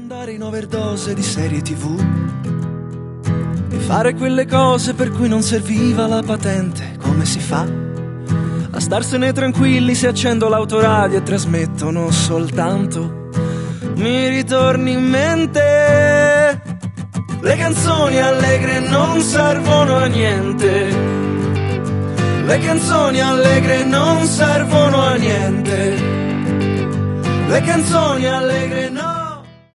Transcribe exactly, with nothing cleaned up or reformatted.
andare in overdose di serie tivù e fare quelle cose per cui non serviva la patente. Come si fa a starsene tranquilli se accendo l'autoradio e trasmettono soltanto? Mi ritorni in mente le canzoni allegre non servono a niente. Le canzoni allegre non servono a niente. Le canzoni allegre non